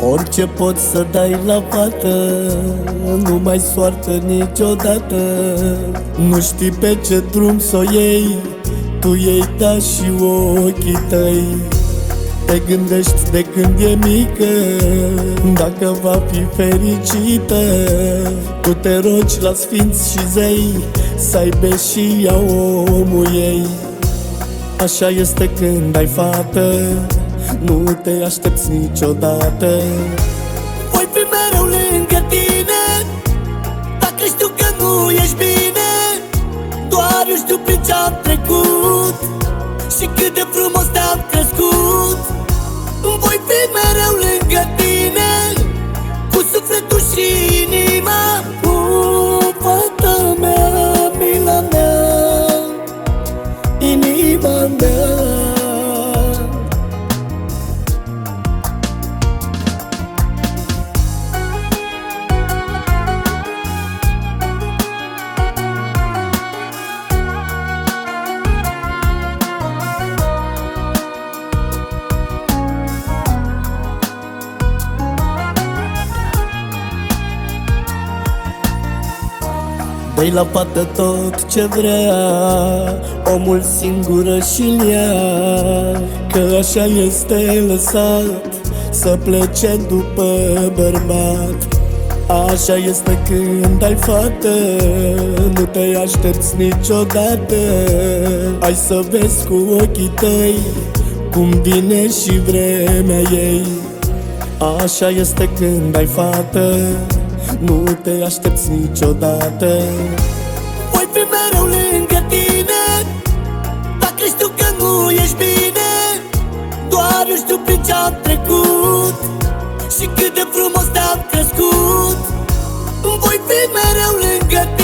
Orice poți să dai la fată, nu mai soartă niciodată. Nu știi pe ce drum s-o iei, tu iei da și ochii tăi. Te gândești de când e mică, dacă va fi fericită. Tu te rogi la sfinți și zei, să aibă și ea omul ei. Așa este când ai fată, nu te aștepți niciodată. Voi fi mereu lângă tine, dacă știu că nu ești bine. Doar eu știu prin ce-am trecut și cât de frumos te-am crescut. Voi fi mereu lângă tine, cu sufletul și inima. Fata mea, mila mea, inima mea. Dă-i la fată tot ce vrea, omul singură și-l ia. Că așa este lăsat, să plece după bărbat. Așa este când ai fată, nu te aștepți niciodată. Hai să vezi cu ochii tăi cum vine și vremea ei. Așa este când ai fată, nu te aștepți niciodată. Voi fi mereu lângă tine, dacă știu că nu ești bine. Doar eu știu prin ce-am trecut și cât de frumos te-am crescut. Voi fi mereu lângă tine.